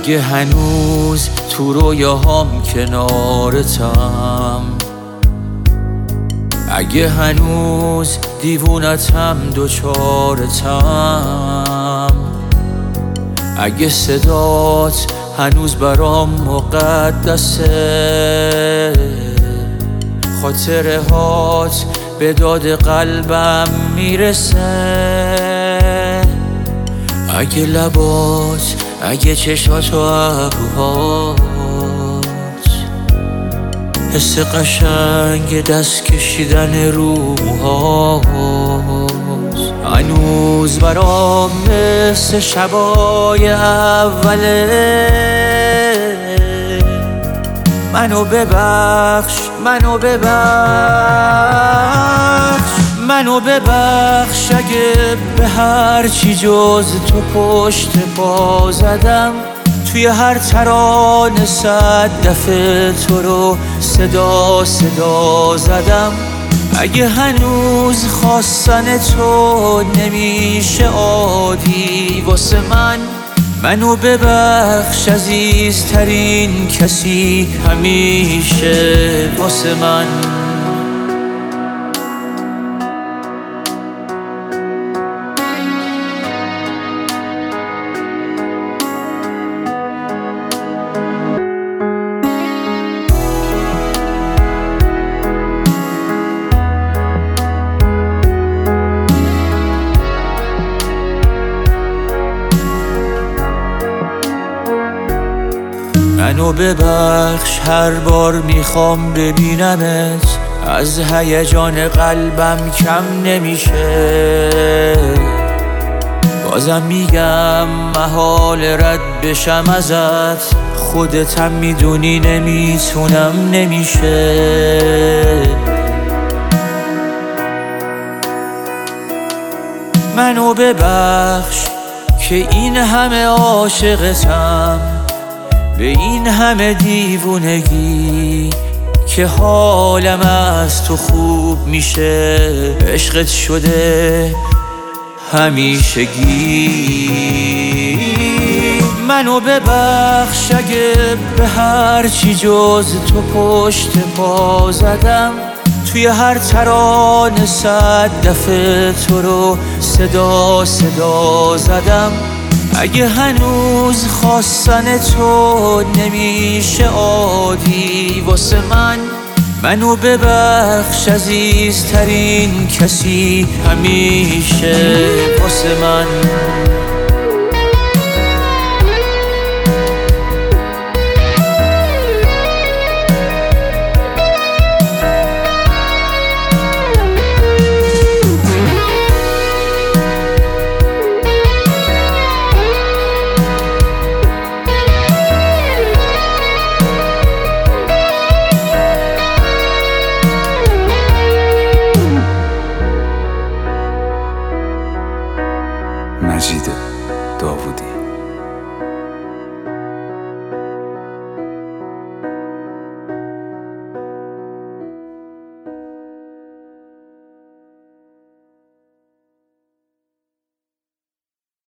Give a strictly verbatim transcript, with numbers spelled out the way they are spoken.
اگه هنوز تو رویاهام کنارتم، اگه هنوز دیوونتم دوچارتم، اگه صدات هنوز برام مقدسه، خاطره هات به داد قلبم میرسه، اگه لبات، اگه چشات و ابروهات حس قشنگ دست کشیدن رو موهات هنوز برام مثل شبای اوله، منو ببخش، منو ببخش، منو ببخش اگه به هر چی جز تو پشت پا زدم، توی هر ترانه صد دفعه تو رو صدا صدا زدم، اگه هنوز خواستن تو نمیشه عادی واسه من، منو ببخش عزیزترین کسی همیشه واسه من. منو ببخش هر بار میخوام ببینمت، از هیجان قلبم کم نمیشه، بازم میگم محال رد بشم ازت، خودتم میدونی نمیتونم نمیشه، منو ببخش که این همه عاشقتم، به این همه دیوونگی که حالم از تو خوب میشه، عشقت شده همیشگی، منو ببخش اگه به هر چی جز تو پشت پا زدم، توی هر ترانه صد دفعه تو رو صدا صدا زدم، اگه هنوز خواستن تو نمیشه عادی واسه من، منو ببخش عزیزترین کسی همیشه واسه من.